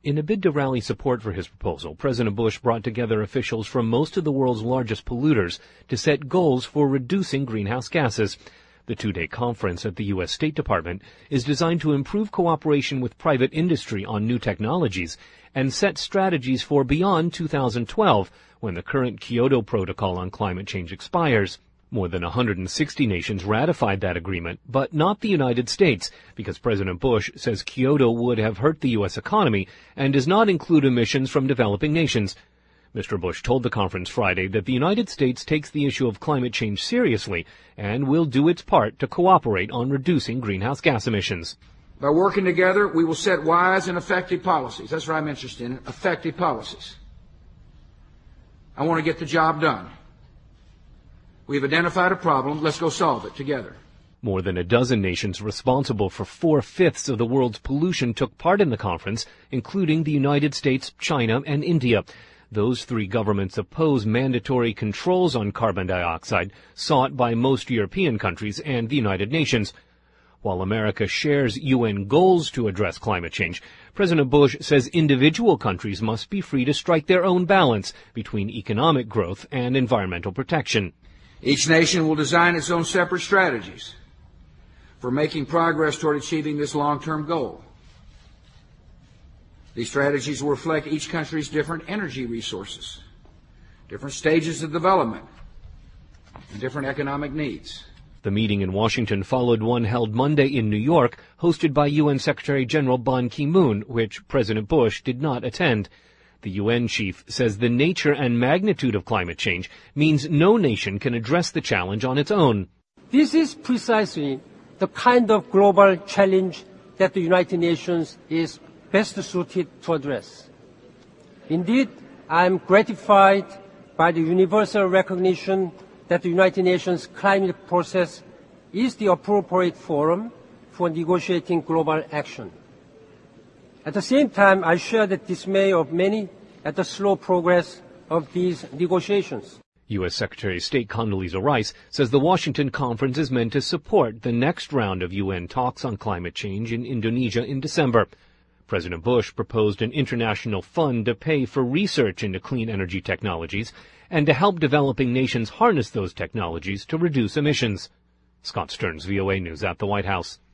In a bid to rally support for his proposal, President Bush brought together officials from most of the world's largest polluters to set goals for reducing greenhouse gases. The two-day conference at the U.S. State Department is designed to improve cooperation with private industry on new technologies and set strategies for beyond 2012, when the current Kyoto Protocol on climate change expires. More than 160 nations ratified that agreement, but not the United States, because President Bush says Kyoto would have hurt the U.S. economy and does not include emissions from developing nations. Mr. Bush told the conference Friday that the United States takes the issue of climate change seriously and will do its part to cooperate on reducing greenhouse gas emissions. By working together, we will set wise and effective policies. That's what I'm interested in, effective policies. I want to get the job done. We've identified a problem. Let's go solve it together. More than a dozen nations responsible for 4/5 of the world's pollution took part in the conference, including the United States, China, and India. Those three governments oppose mandatory controls on carbon dioxide sought by most European countries and the United Nations. While America shares UN goals to address climate change, President Bush says individual countries must be free to strike their own balance between economic growth and environmental protection. Each nation will design its own separate strategies for making progress toward achieving this long-term goal. These strategies will reflect each country's different energy resources, different stages of development, and different economic needs. The meeting in Washington followed one held Monday in New York, hosted by UN Secretary General Ban Ki-moon, which President Bush did not attend. The UN chief says the nature and magnitude of climate change means no nation can address the challenge on its own. This is precisely the kind of global challenge that the United Nations is best suited to address. Indeed, I am gratified by the universal recognition that the United Nations climate process is the appropriate forum for negotiating global action. At the same time, I share the dismay of many at the slow progress of these negotiations. U.S. Secretary of State Condoleezza Rice says the Washington conference is meant to support the next round of UN talks on climate change in Indonesia in December. President Bush proposed an international fund to pay for research into clean energy technologies and to help developing nations harness those technologies to reduce emissions. Scott Stearns, VOA News at the White House.